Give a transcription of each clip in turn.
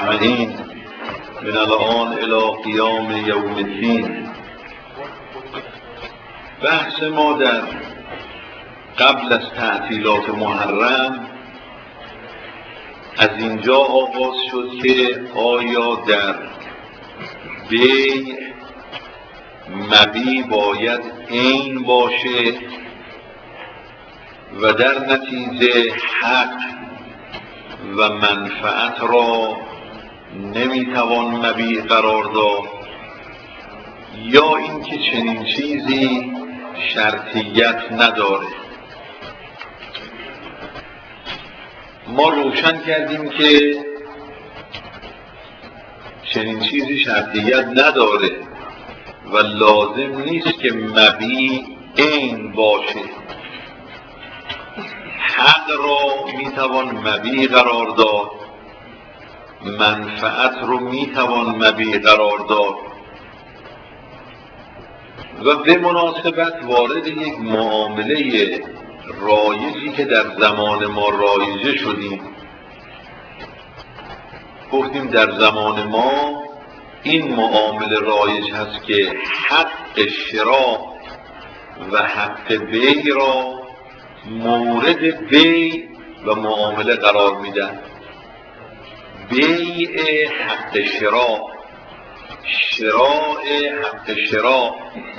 أجمعين من الآن إلى قیام یوم الدین. بحث ما در قبل از تعطیلات محرم از اینجا آغاز شد که آیا در بیع مبیع باید عین باشه و در نتیجه حق و منفعت را نمیتوان مبیع قرار داد، یا اینکه چنین چیزی شرطیت نداره. ما روشن کردیم که چنین چیزی شرطیت نداره و لازم نیست که مبیع عین باشه. حق را میتوان مبیع قرار داد، منفعت رو میتوان مبیع قرار داد و به مناسبت وارد یک معامله رایجی که در زمان ما رایجه شدیم. گفتیم در زمان ما این معامله رایج هست که حق شراء و حق بیع را مورد بیع و معامله قرار میدن. بیع حق شراء، شراء حق شراء.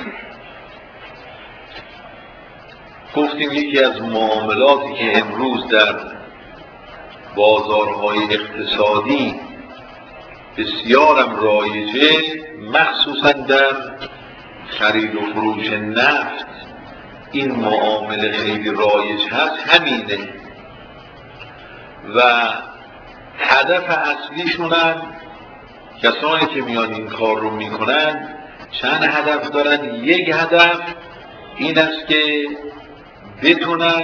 گفتیم یکی از معاملاتی که امروز در بازارهای اقتصادی بسیارم رایجه، مخصوصا در خرید و فروش نفت این معامله خیلی رایج هست، همینه و هدف اصلیشون هم کسانی که میان این کار رو میکنن چند هدف دارن. یک هدف این است که بتونن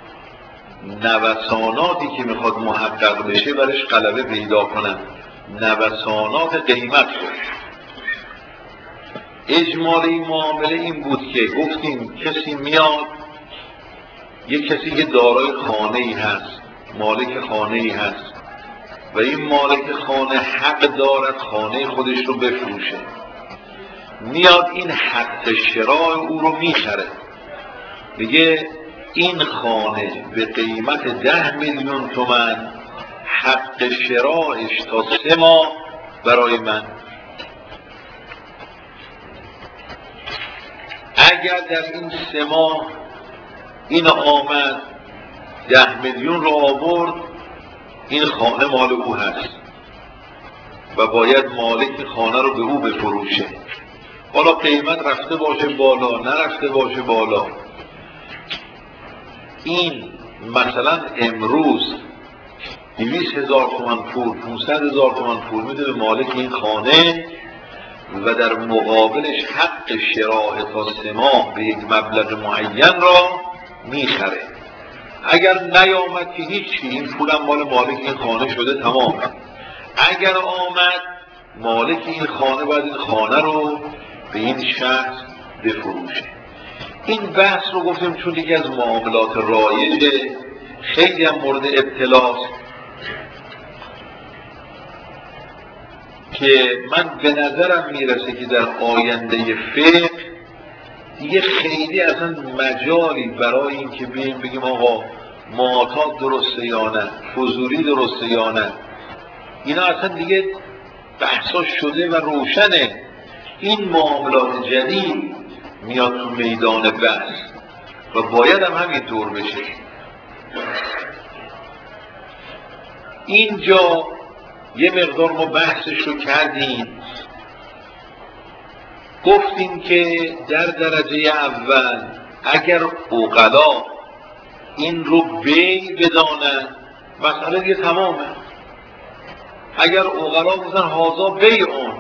نوساناتی که میخواد محقق بشه برش غلبه پیدا کنن، نوسانات قیمت رو. اجمالی این معامله این بود که گفتیم کسی میاد، یک کسی که دارای خانه‌ای هست، مالک خانه‌ای هست و این مالک خانه حق دارد خانه خودش رو بفروشه، میاد این حق شراء او رو میخره، میگه این خانه به قیمت 10 میلیون تومان، حق شرائش تا 3 ماه برای من. اگر در این 3 ماه این آمد 10 میلیون رو آورد، این خانه مال او هست و باید مالک خانه رو به او بفروشه. حالا قیمت رفته باشه بالا، نرفته باشه بالا. این مثلا امروز 200,000 تومان پول، 500,000 تومان پول میده به مالک این خانه و در مقابلش حق شراء تا 3 ماه به یک مبلغ معین را میخره. اگر نیامد که هیچی، این پولم مال مالک این خانه شده، تمام. اگر آمد، مالک این خانه باید این خانه رو به این شخص بفروشه. این بحث رو گفتیم چون یکی از معاملات رایجه، خیلی هم مورد ابتلاست که من به نظرم میرسه که در آینده فقه دیگه خیلی اصلا مجالی برای این که بگیم آقا معاطات درسته یا نه، فضولی درسته یا نه، اینا اصلا دیگه بحثا شده و روشنه. این معاملات جدید میاد تو میدان بحث و باید هم همینطور بشه. اینجا یه مقدار ما بحثش رو کردیم، گفتیم که در درجه اول اگر عقلا این رو بیع بدانن، مسئله دیگه تمامه. اگر عقلا بزن هازا بیعون،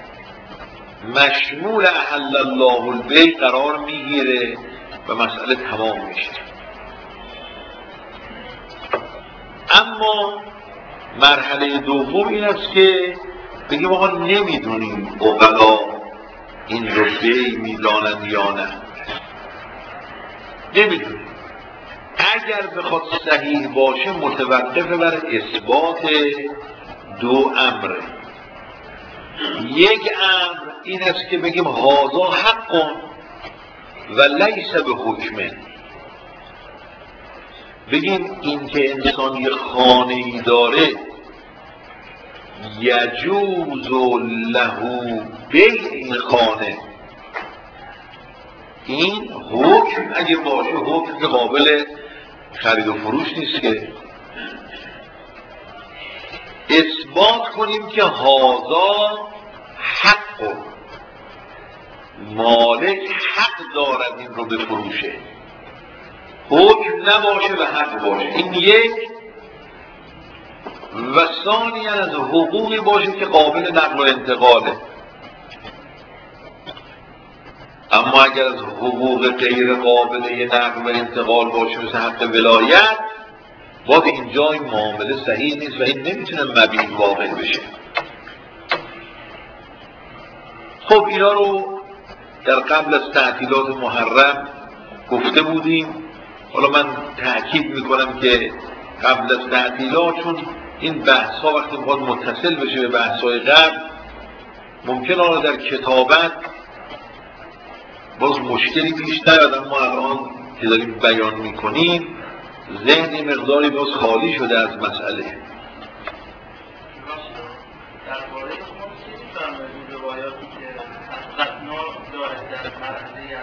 مشمول احل الله البیع قرار میگیره و مسئله تمام میشه. اما مرحله دوم این است که بگیم آقا نمیدونیم عقلا این رو بیع میدانند یا نه، نمیدونیم. اگر بخواد صحیح باشه متوقف بر اثبات دو امره. یک امر این است که بگیم هذا حق و لیس به حکمه. بگیم این که انسان یه خانه‌ای داره یجوز له بیع این خانه، این حکم اگه باشه حکم که قابل خرید و فروش نیست که اثبات کنیم که هذا حق، مالک حق دارد این رو بفروشه، حکم نباشه و حق باشه. این یک. و ثانیاً از حقوقی باشه که قابل نقل و انتقاله. اما اگر از حقوق غیر قابل نقل و انتقال باشه مثل حق ولایت، باید اینجا این معامله صحیح نیست و این نمیتونه مبیع واقع بشه. خب اینا رو در قبل از تعطیلات محرم گفته بودیم. حالا من تأکید میکنم که قبل از تعطیلات، چون این بحث ها وقتی میخواد متصل بشه به بحث های قبل، ممکن آنها در کتابت باز مشکلی پیش نیاد، اما الان که داریم بیان میکنیم ذهن مقداری باز خالی شده از مسئله. درباره شما چیزی فرمایید روایاتی که از قطنا دارد در مرحله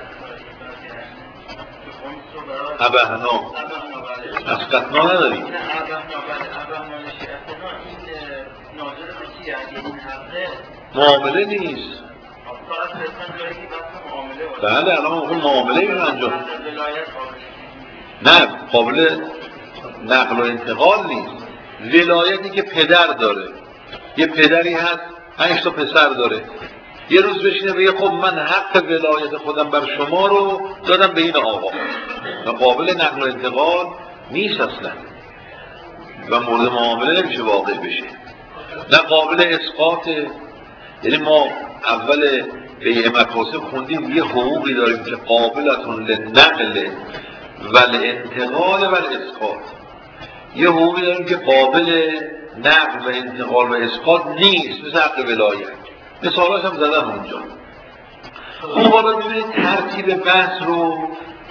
از ابهنا از قطنا نداریم. این ابهنا شیعتنا این ناظر به چیه؟ اگه این حقه معامله نیست. فقط رسن داره که بحث معامله باشه. بله الان اون معامله این انجام ولایت نه قابل نقل و انتقال نیست. ولایتی که پدر داره، یه پدری هست 5 تا پسر داره، یه روز بشینه بگه خب من حق ولایت خودم بر شما رو دادم به این آقا، و قابل نقل و انتقال نیست اصلا و مورد معامله نمیشه واقع بشه. نه قابل اسقاطه. یعنی ما اول بیع مکاسب خوندیم یه حقوقی داریم که قابلتون لنقل و الانتقال و الاسقاط، یه حقوقی داریم که قابل نقل و انتقال و اسقاط نیست، مثل حق ولایت. مثالاش هم زدم اونجا. خب حالا ببینید ترتیب بحث رو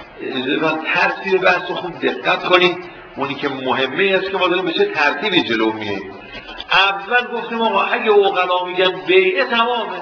خوب دقت کنید. اونی که مهمه است که ما داریم به چه ترتیبی جلو میاییم. اول گفتیم آقا اگه عقلا میگن بیعه تمامه،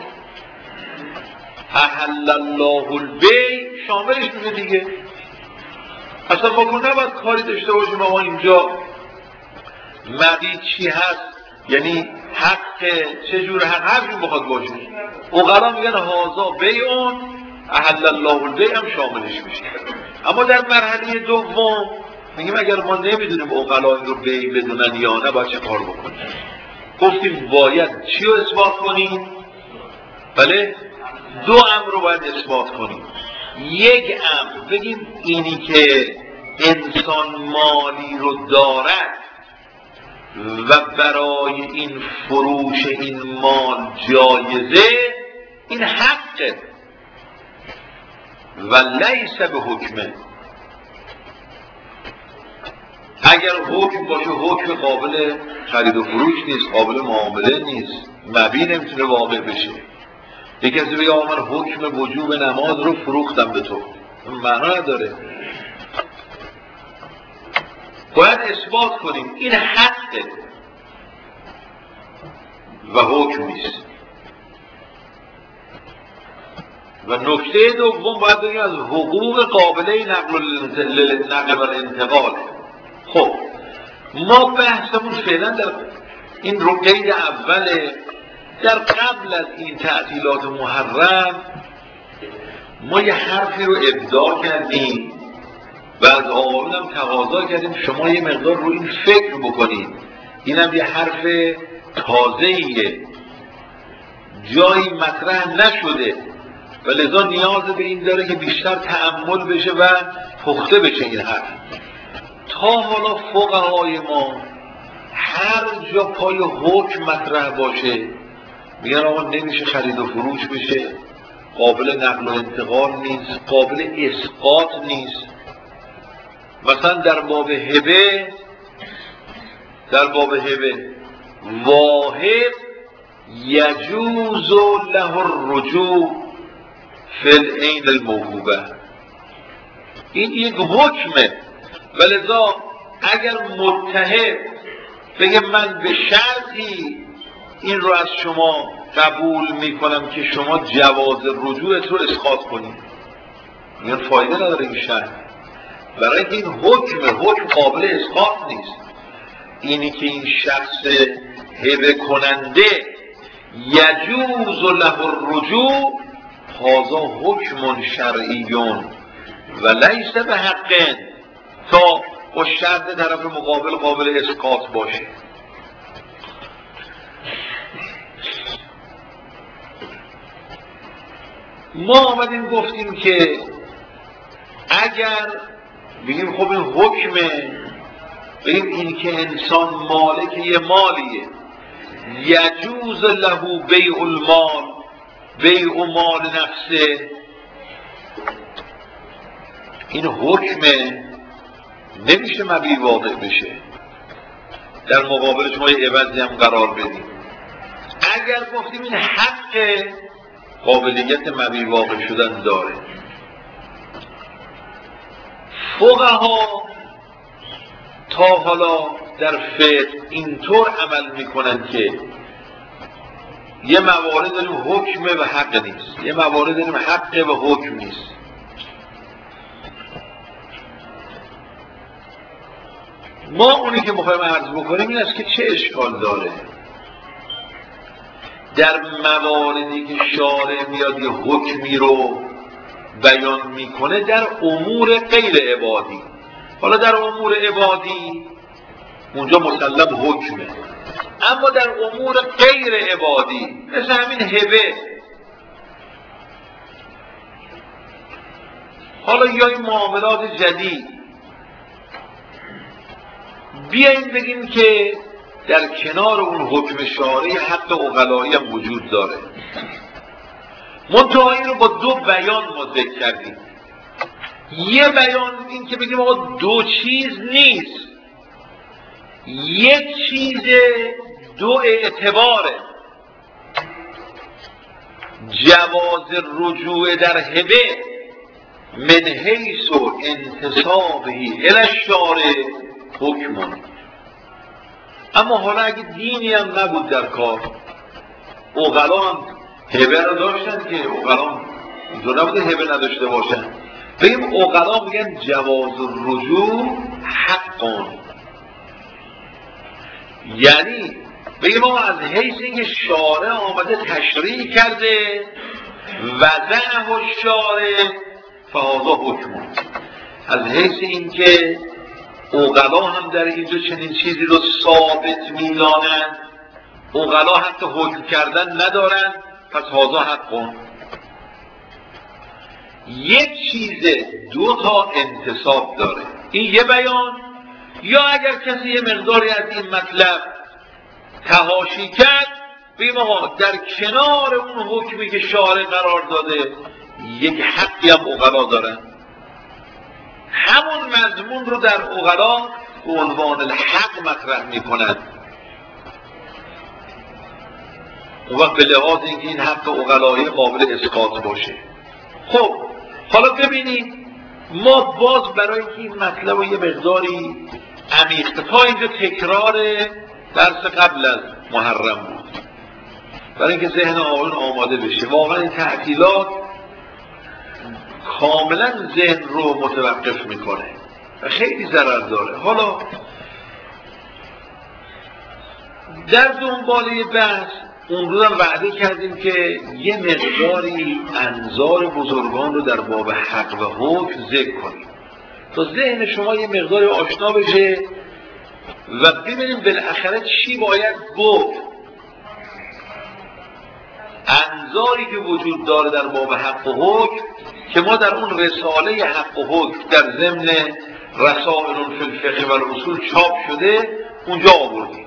احل الله البیع شاملش میشه دیگه. اصلا ما نباید کاری داشته باشیم آقا اینجا مبیع چی هست، یعنی حق چجور حق هر جور بخواد باشه. عقلا میگن هازا بیعون احل الله البیع هم شاملش میشه. اما در مرحله دوم میگیم اگر ما نمیدونیم عقلا این رو بیع بدونن یا نه باید چه کار بکنیم. گفتیم باید چی رو اثبات کنیم؟ بله دو امر رو باید اثبات کنیم. یک امر بگیم اینی که انسان مالی رو دارد و برای این فروش این مال جایزه، این حقه و لیس به حکمه. اگر حکم باشه حکم قابل خرید و فروش نیست، قابل معامله نیست، مبیع نمیتونه واقع بشه. یکی کسی بگه آقا من حکم وجوب نماز رو فروختم به تو، معنا نداره. باید اثبات کنیم این حقه و حکم نیست. و نکته دوم باید بگیم از حقوق قابله نقل و انتقال. خب ما بحثمون فعلا در این رو قید اوله. در قبل از این تعطیلات محرم ما یه حرفی رو ابداع کردیم و از آقایون هم تقاضا کردیم شما یه مقدار رو این فکر بکنید. اینم یه حرف تازه‌ایه، جایی مطرح نشده و لذا نیاز به این داره که بیشتر تأمل بشه و پخته بشه این حرف. تا حالا فقهای ما هر جا پای حکم مطرح باشه میگن آقا نمیشه خرید و فروش بشه، قابل نقل و انتقال نیست، قابل اسقاط نیست. مثلا در باب هبه واهب یجوز له الرجوع فی العین الموهوبه. این یک حکمه، ولذا اگر متهم بگه من به شرطی این رو از شما قبول میکنم که شما جواز رجوعت رو اسقاط کنید، میگن فایده نداره این شرط، برای اینکه این حکم قابل اسقاط نیست. اینی که این شخص هبه کننده یجوز له الرجوع، هذا حکم شرعیون و لیس به حق، تا با شرط طرف مقابل قابل اسقاط باشه. ما آمدیم گفتیم که اگر بگیم خب این حکمه، بگیم این که انسان مالک یه مالیه، یجوز له بیع المال، بیع مال نفسه، این حکمه نمیشه مبیع واقع بشه، در مقابل شما یه عوضی هم قرار بدیم. اگر گفتیم این حق قابلیت مبیع واقع شدن داره، فقها تا حالا در فقه اینطور عمل میکنن که یه موارد داریم حکمه و حق نیست، یه موارد داریم حق و حکم نیست. ما اونی که میخوایم عرض بکنیم این است که چه اشکال داره در مواردی که شارع میاد یه حکمی رو بیان میکنه در امور غیر عبادی. حالا در امور عبادی اونجا مسلم حکمه، اما در امور غیر عبادی مثل همین هبه، حالا یا این معاملات جدید، بیاییم بگیم که در کنار اون حکم شارعی حق عقلایی هم وجود داره. منتها این رو با دو بیان ما ذکر کردیم. یه بیان این که بگیم آقا دو چیز نیست، یک چیز دو اعتباره. جواز رجوع در هبه من حیث و انتصابه الی الشارع حکمون. اما حالا اگه دینی هم نبود در کار، عقلان هبه رو داشتن که عقلان اینطور نبوده هبه نداشته باشن، بگیم عقلا میگن جواز الرجوع حقون، یعنی بگیم ما از حیث اینکه شارع آمده تشریع کرده وضعه الشارع فهذا حکمون، از حیث اینکه عقلا هم در اینجا چنین چیزی رو ثابت میدانند، عقلا حتی حکم کردن ندارن، پس هذا حقون. یک چیز دو تا انتصاب داره، این یه بیان. یا اگر کسی یه مقداری از این مطلب تحاشی کرد، بگیم آقا در کنار اون حکمی که شارع قرار داده یک حقی هم عقلا دارن، همون مضمون رو در عقلا به عنوان الحق مطرح میکنند. اون وقت به لحاظ اینکه این حق عقلایی قابل اسقاط باشه. خب حالا ببینید، ما باز برای اینکه این مطلب رو یه مقداری عمیق، تا اینجا تکرار درس قبل از محرم بود، برای اینکه ذهن آقایون آماده بشه. واقعا این تعطیلات کاملا ذهن رو متوقف میکنه و خیلی ضرر داره. حالا در دنباله بحث اون روز هم وعده کردیم که یه مقداری انظار بزرگان رو در باب حق و حکم ذکر کنیم تا ذهن شما یه مقداری آشنا بشه و ببینیم بالاخره چی باید گفت. انظاری که وجود داره در باب حق و حکم که ما در اون رساله حق و حکم در ضمن رسائل فی الفقه و الاصول چاپ شده اونجا آوردیم.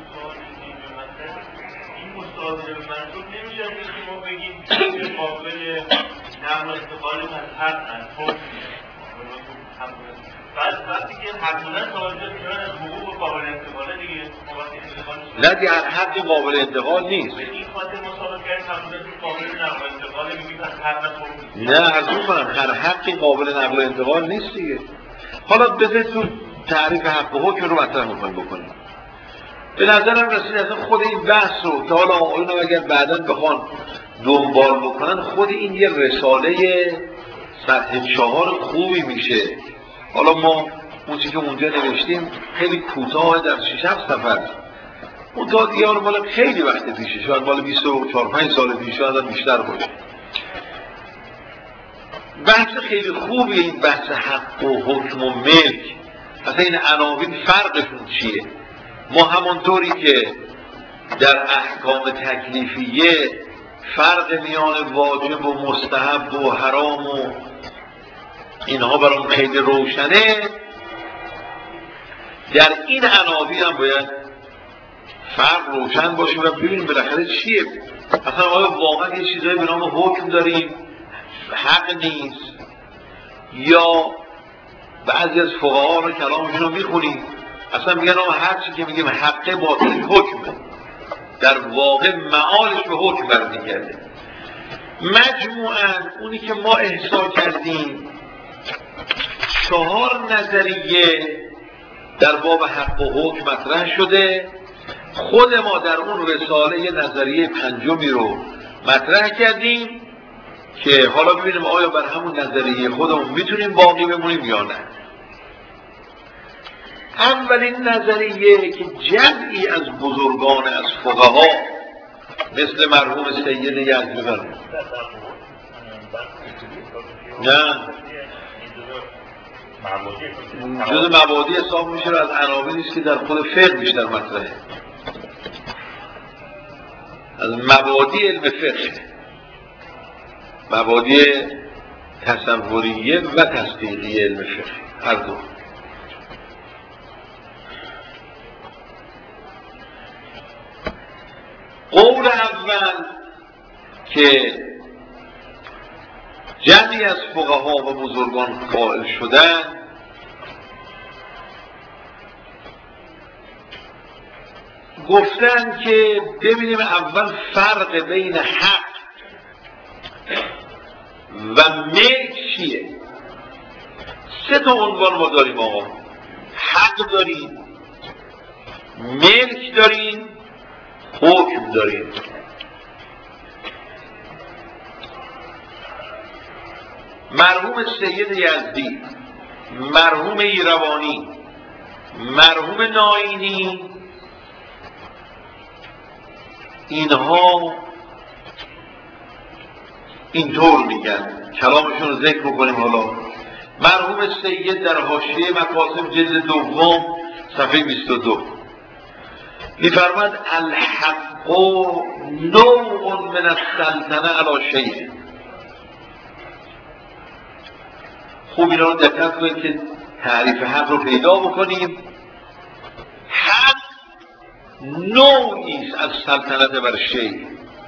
منظور نمیشه که ما بگیم قابل نقل استفاده از حق از حکم، بعد وقتی که حقوقاً صاحب میشن از حقوق قابل انتقاله دیگه نه دیگه هر حقی قابل انتقال نیست. به این خاطر مصادف کردیم حقوقاً قابل نقل انتقاله میگیم پس حق نخورد. نه عرض می‌کنم هر حقی قابل نقل و انتقال نیست دیگه. حالا بذارید تعریف حق و حکم رو مطرح بکنیم. به نظرم رسید اصلا خود این بحث رو که حالا آقایون اگر بعداً بخوان دنبال بکنن خود این یه رساله سطح 4 خوبی میشه. حالا ما اون چیزی که اونجا نوشتیم خیلی کوتاه در 6-7 صفحه. اون تا دیگه مال خیلی وقت پیشه، شاید مال 24-25 سال پیشه، شاید بیشتر باشه. بحث خیلی خوبیه این بحث حق و حکم و ملک. اصلا این عناوین فرقشون چیه؟ ما همانطوری که در احکام تکلیفیه فرق میان واجب و مستحب و حرام و اینها برام خیلی روشنه، در این عناوین هم باید فرق روشن باشه و ببینیم بالاخره چیه. اصلا آیا واقعا یه چیزایی به نام حکم داریم حق نیست، یا بعضی از فقها رو کلامشون رو میخونیم اصلا میگن هر چی که میگیم حقه باطل حکمه، در واقع معالش به حکم برمیگرده. مجموعاً اونی که ما احصا کردیم 4 نظریه در باب حق و حکم مطرح شده. خود ما در اون رساله یه نظریه 5می رو مطرح کردیم که حالا ببینیم آیا بر همون نظریه خودمون میتونیم باقی بمونیم یا نه. اولین نظریه که جمعی از بزرگان از فقها مثل مرحوم سید یزدی نه جز مبادی حساب میشه و از عناوینی است که در خود فقه بیشتر مطرحه، از مبادی علم فقه، مبادی تصوریه و تصدیقی علم فقه هر دو. قول اول که جمعی از فقها و بزرگان قائل شدن گفتن که ببینیم اول فرق بین حق و ملک چیه. 3 تا عنوان ما داریم آقا، حق داریم، ملک داریم، حکم داریم. مرحوم سید یزدی، مرحوم ایروانی، مرحوم نائینی، اینها اینطور میگن، کلامشون رو ذکر بکنیم. حالا مرحوم سید در حاشیه مکاسب جلد 2 صفحه 22 می‌فرماید الحق نوع من السلطنه علی شیء. خوب اینا رو دقت کنید که تعریف حق رو پیدا بکنیم. حق نوعی از سلطنت بر شیء،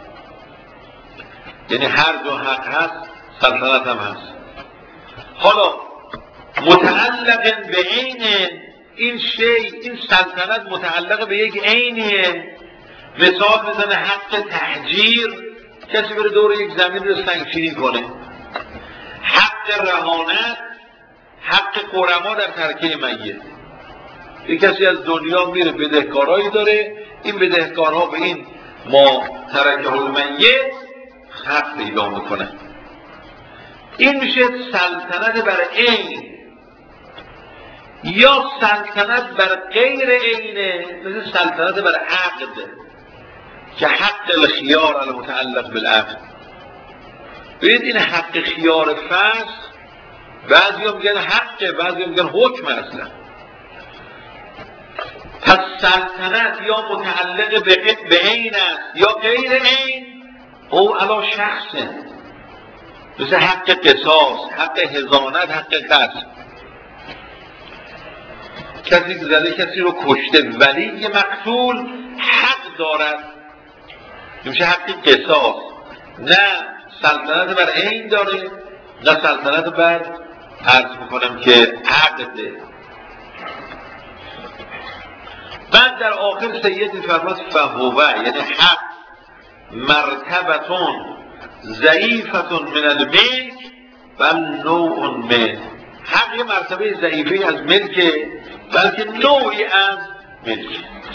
یعنی هر جا حق هست سلطنت هم هست. حالا متعلق به عین این شیء، این سلطنت متعلق به یک عینیه. مثال بزنه حق تحجیر، کسی بره دور یک زمین رو سنگچینی کنه. حق رهانت، حق غرما در ترکه میت. یک کسی از دنیا میره بدهکارایی داره، این بدهکارها به این ما ترکه المیت حق پیدا میکنه. این میشه سلطنت بر عین، یا سلطنت بر غیر عینه، مثل سلطنت بر عقد که حق الخیار المتعلق بالعقد. ببینید این حق خیار فسخ بعضی هم میگن حقه، بعضی هم میگن حکم اصلا. پس سلطنت یا متعلق به عین است یا غیر عین، او علی شخصه، مثل حق قصاص، حق حضانت، حق قصد. کسی که زده کسی رو کشته، ولی مقتول حق دارد، میشه حق قصاص. نه سلطنت بر عین داره، نه سلطنت بر عرض میکنم که عقده. بعد در آخر سید میفرماد فهوه، یعنی حق مرتبتون ضعیفتون من الملک بل نوع من، حق یه مرتبه ضعیفه از ملکه بلکه نوعی از ملک.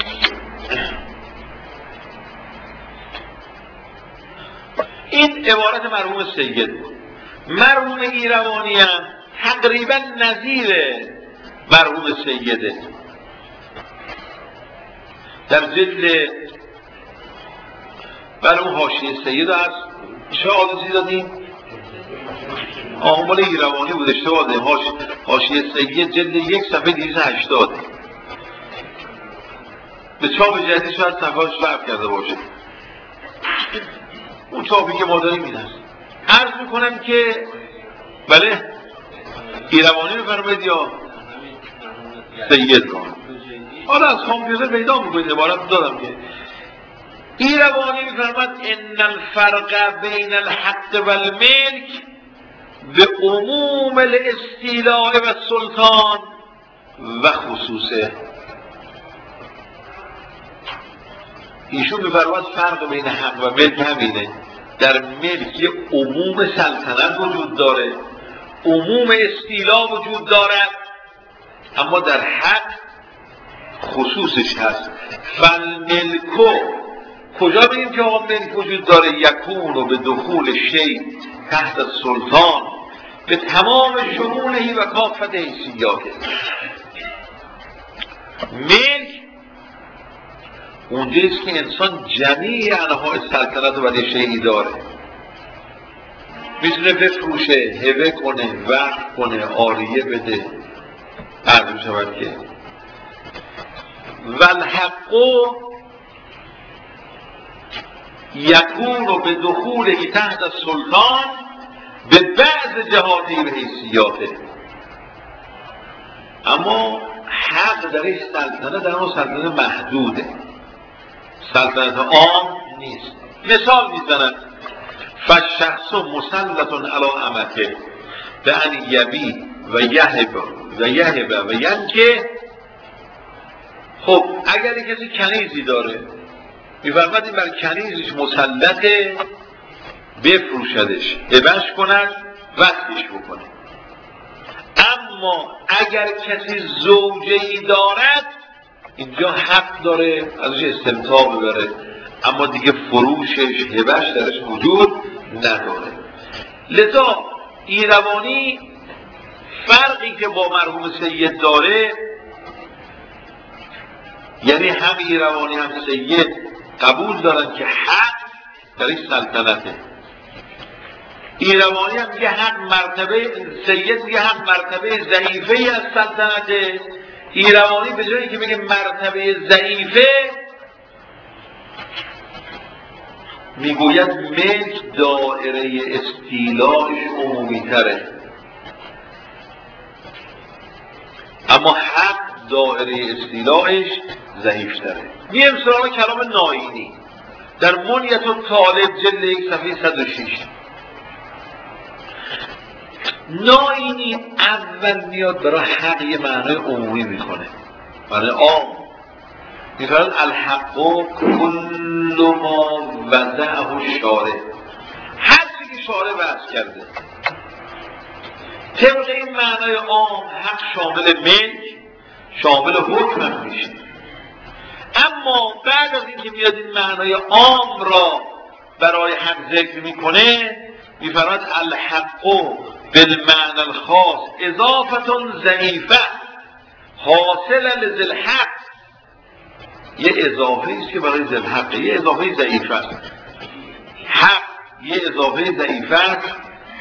این عبارت مرحوم سید بود. مرحوم ایروانی هم تقریبا نظیر مرحوم سیده. در جلد اون حاشیه سید هست، چه آدرسی دادیم؟ مال ایروانی بود، اشتباه دادیم. حاشیه سید جلد 1 صفحه 280. به چاپ جدید شاید صفحه‌اش فرق کرده باشه. اون چاپی که ما داریم این هست. عرض میکنم که بله ایروانی رو فرمید یا سید رو؟ حالا از کامپیوتر پیدا میکنید، عبارت دادم که ایروانی میفرماد ان الفرق بین الحق و الملک به عموم الاستیلاء و سلطان و خصوصه. ایشون میفرماد فرق بین حق و ملک همینه، در ملک یه عموم سلطنت وجود داره، عموم استیلا وجود دارد، اما در حق خصوصش هست. فالملکو کجا بگیم که آقا ملک وجود داره؟ یکون و به دخول شیء تحت سلطان به تمام شمولهی و کافت حیثیاته. ملک اونجاییست که انسان جمیع انواع سلطنت و ولی شیعی داره، میتونه بفروشه، هبه کنه، وقف کنه، عاریه بده، عرض شود که والحقو یکون به دخول تحت سلطان به بعض جهاتی و حیثیاته. اما حق در این سلطنت در اون سلطنت محدوده، سلطنت عام نیست. مثال میزنن فالشخص مسلط علی امته به ان یبی و یهب و ینکه. خب اگر کسی کنیزی داره میفرماد این بر کنیزش مسلطه، بفروشدش، هبه‌اش کند، وقتش بکنه. اما اگر کسی زوجه‌ای دارد اینجا حق داره ازش استمتاع ببره، اما دیگه فروشش، هبه‌اش درش وجود نداره. لذا ایروانی فرقی که با مرحوم سید داره، یعنی هم ایروانی هم سید قبول دارن که حق در این سلطنته. ایروانی هم میگه حق مرتبه، سید میگه حق مرتبه ضعیفه از سلطنته. ایروانی به جایی که بگه مرتبه ضعیفه میگوید ملک دائره استیلاش عمومی تره، اما حق دائره استیلاش ضعیف تره. میم سراغ کلام ناینی در منیت الطالب جلد 1 صفحه 106. ناینی اول میاد برای حق یه معنی عمومی میکنه، معنی عام. میفرد الحق کل ما وضعه الشارع، هر چی که شارع وضع کرده. طبق این معنای عام حق شامل ملک، شامل حکم هم میشه. اما بعد از اینکه میاد این معنای عام را برای حق ذکر میکنه، میفرماد الحق بالمعنى الخاص اضافه ضعیفه حاصل لذل حق. یه اضافه است که برای ذل حق، یه اضافه ضعیفه است. حق یه اضافه ضعیفه است،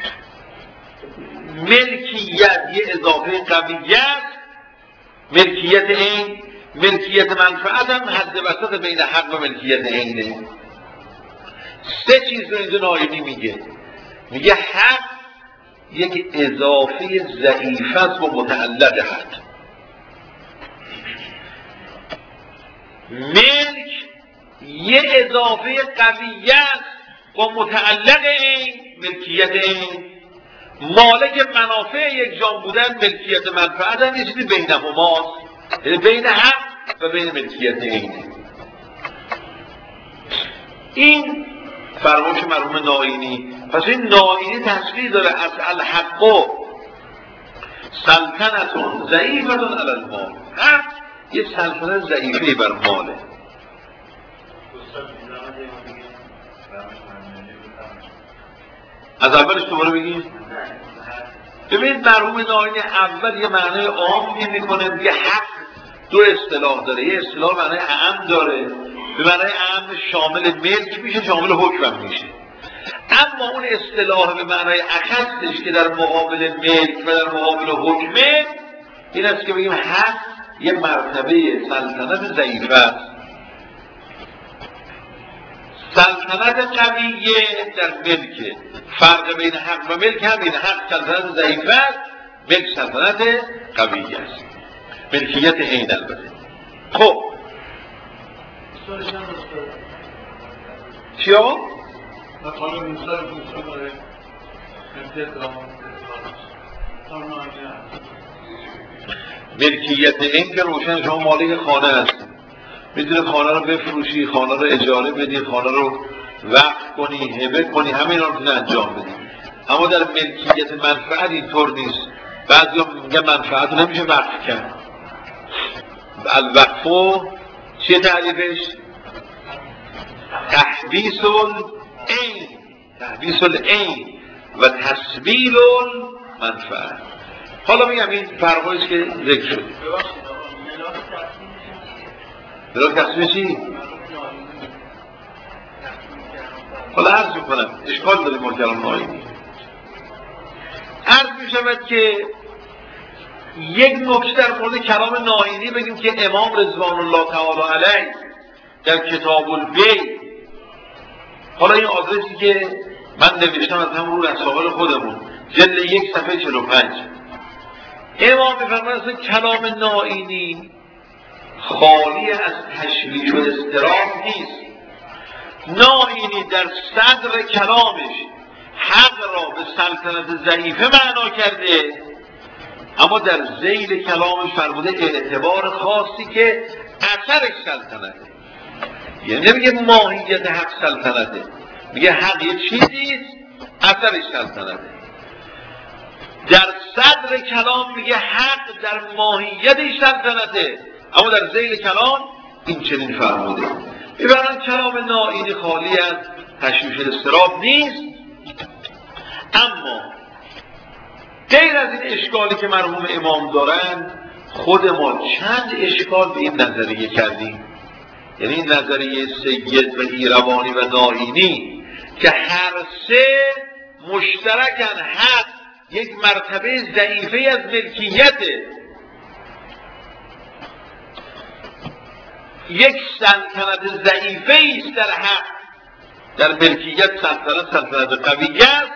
ملکیت یه اضافه قویه است. ملکیت این، ملکیت منفعت هم حد وسط بین حق و ملکیت اینه. سه چیز رو اینجا ناینی میگه حق یک اضافه ضعیف است و متعلق حق، ملک یه اضافه قویه است و متعلق این ملکیت این، مالک منافع یک جان بودن، ملکیت منفعت هم یه چیزی بینهماست، یعنی بین حق و بین ملکیت اینه. این فرمایش مرحوم نائینی. پس این نائینی تصریح داره از الحق سلطنتون ضعیفتون علی المال، حق یه سلطنت ضعیفی بر ماله. از اولش دوباره بگیم. ببینید مرحوم نائینی اول یه معنی عام میکنه، میگه حق دو اصطلاح داره، یه اصطلاح معنی اعم داره، به معنی اعم شامل ملک میشه، شامل حکم میشه. اما اون اصطلاح به معنای اخصش که در مقابل ملک و در مقابل حکمه، این است که بگیم حق یه مرتبه سلطنت ضعیفه است. سلطنت قویه در ملکه. فرق بین حق و ملک هم بین حق سلطنت ضعیفه است، ملک سلطنت قویه است. ملکیت عین البته. خب چیا؟ مقام موسی داره ملکیت این که روشن شما مالک خانه هست، میتونه خانه رو بفروشی، خانه رو اجاره بدی، خانه رو وقف کنی، هبه کنی، همه اینا رو میتونه انجام بدی. اما در ملکیت منفعت اینطور نیست. بعضیا میگن منفعت رو نمیشه وقف کرد. الوقف چیه تعریفش؟ تحبیس العین، تحبیس العین و تسبیل المنفعت. حالا میگم این فرقاییست که ذکر شد. ملاک تقسیم چی؟ حالا عرض میکنم، اشکال داریم با کلام نائینی. عرض میشود که یک نکته در مورد کلام نائینی بگیم که امام رضوان الله تعالی علیه در کتاب البیع، حالا این آدرسی که من نوشتم از همون رو رسائل خودمون، جلد 1 صفحه 45، امام می‌فرماید کلام نائینی خالی از تشویش و اضطراب نیست. نائینی در صدر کلامش حق را به سلطنت ضعیفه معنا کرده، اما در ذیل کلامش فرموده اعتبار خاصی که اثرش سلطنته. یعنی نمیگه ماهیت حق سلطنته، میگه حق یه چیزیست اثرش سلطنته. در صدر کلام میگه حق در ماهیتش سلطنته، اما در ذیل کلام این چنین فرموده. ببینن کلام نائینی خالی از تشویش اضطراب نیست. اما غیر از این اشکالی که مرحوم امام دارن، خود ما چند اشکال به این نظریه کردیم. یعنی این نظریه سید و ایروانی و نائینی که هر سه مشترکن حق یک مرتبه ضعیفه از ملکیته، یک سلطنت ضعیفه ایست در حق، در ملکیت سلطنت قویه است.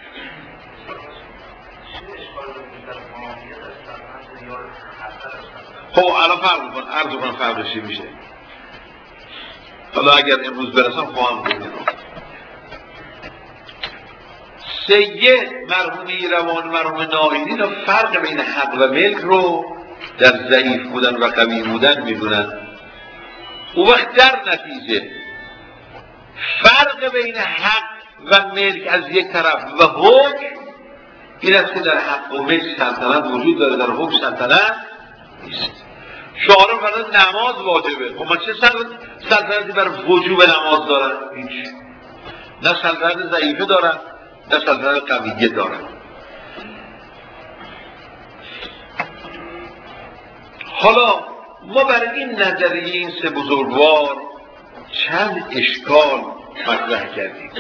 خب الان فرق می‌کنه، عرض کنم فرقش چی میشه. حالا اگر امروز برسم خواهم بگم. سید مرحوم ایروانی مرحوم نائینی را فرق بین حق و ملک رو در ضعیف بودن و قوی بودن میدونن. او وقت در نتیجه فرق بین حق و ملک از یک طرف و حکم این است که در حق و ملک سلطنت وجود داره، در حکم سلطنت نیست. شعار فرض نماز واجبه، خب ما چه سلطنتی بر وجوب نماز دارن؟ هیچ. نه سلطنت ضعیفه دارن نه سلطنت قویه دارن. حالا ما برای این نظریه این سه بزرگوار چند اشکال مطرح کردیم.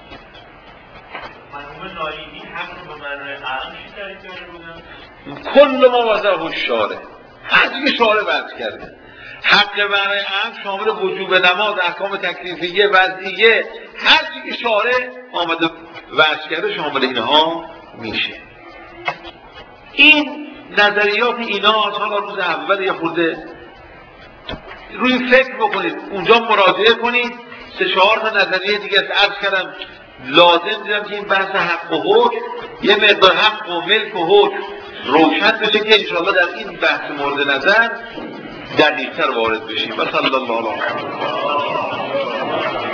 مرحوم نائینی حق رو به معنای اعم چی تعریف بودن؟ کل ما وضعه الشارع، هرچی که شارع وضع کرده. حق معنای اعم شامل وجوب نماز، احکام تکلیفیه، وضعیه، هرچی که شارع آمده وضع کرده شامل اینها میشه. این نظریات اینا حالا روز اول یه خورده روی فکر بکنید، اونجا مراجعه کنید. 3-4 تا نظریه دیگه عرض کردم لازم دیدم که این بحث حق و حکم یه مقدار حق و ملک و حکم روشن بشه که انشاءالله در این بحث مورد نظر دقیق‌تر وارد بشیم. و صلی الله علیه و